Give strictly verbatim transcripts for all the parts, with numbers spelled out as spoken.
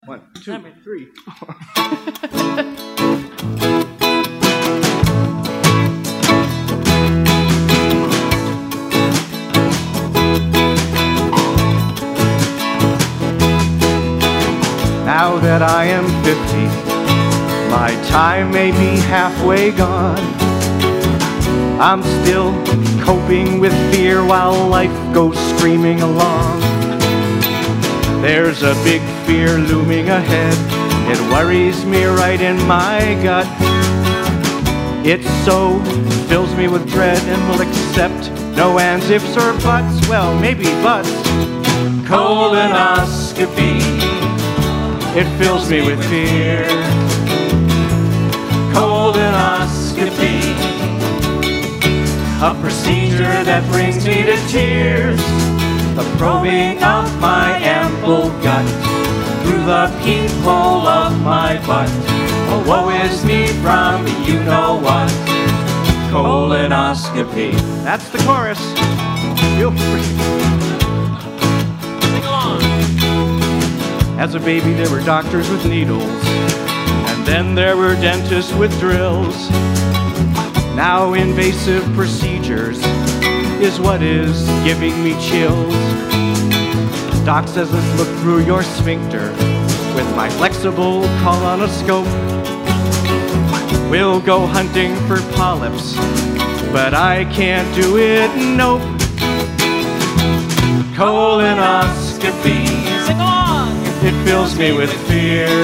One, two, three. Now that I am fifty, my time may be halfway gone. I'm still coping with fear while life goes screaming along. There's a big fear looming ahead. It worries me right in my gut. It so fills me with dread and will accept no ands, ifs, or buts. Well, maybe buts. Colonoscopy. It fills me with fear. Colonoscopy. A procedure that brings me to tears. The probing of my ample gut through the peephole of my butt. Oh, woe is me from you-know-what. Colonoscopy. That's the chorus. Feel free. Sing along. As a baby, there were doctors with needles, and then there were dentists with drills. Now invasive procedures is what is giving me chills. Doc says let's look through your sphincter with my flexible colonoscope. We'll go hunting for polyps, but I can't do it, nope. Colonoscopy. Sing on. It fills me with fear.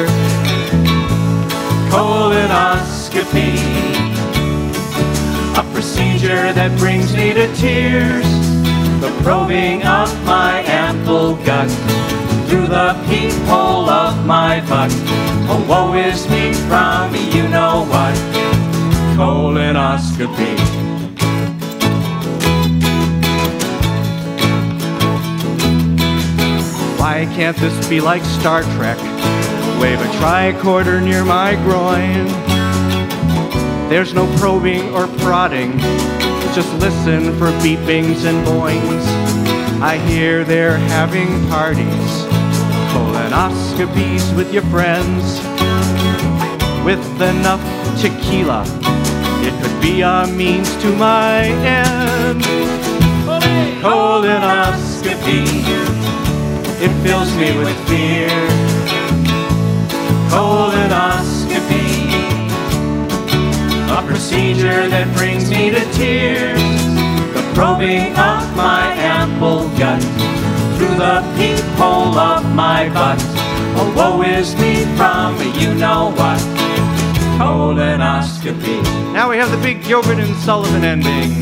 Colonoscopy. A procedure that brings me to tears. The probing of my ample gut through the peephole of my butt. Oh, woe is me from you-know-what. Colonoscopy. Why can't this be like Star Trek? Wave a tricorder near my groin. There's no probing or prodding, just listen for beepings and boings. I hear they're having parties, colonoscopies with your friends. With enough tequila, it could be a means to my end. Colonoscopy, it fills me with fear. Colonoscopy. A procedure that brings me to tears. The probing of my ample gut through the peephole of my butt. Oh, woe is me from you-know-what. Colonoscopy. Now we have the big Gilbert and Sullivan ending.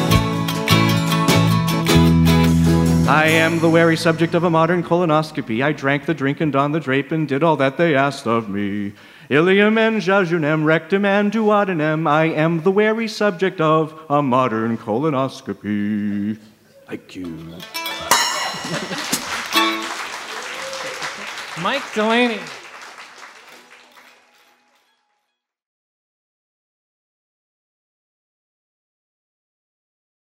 I am the wary subject of a modern colonoscopy. I drank the drink and donned the drape and did all that they asked of me. Ilium and jejunum, rectum and duodenum. I am the wary subject of a modern colonoscopy. Thank you. Mike Delaney.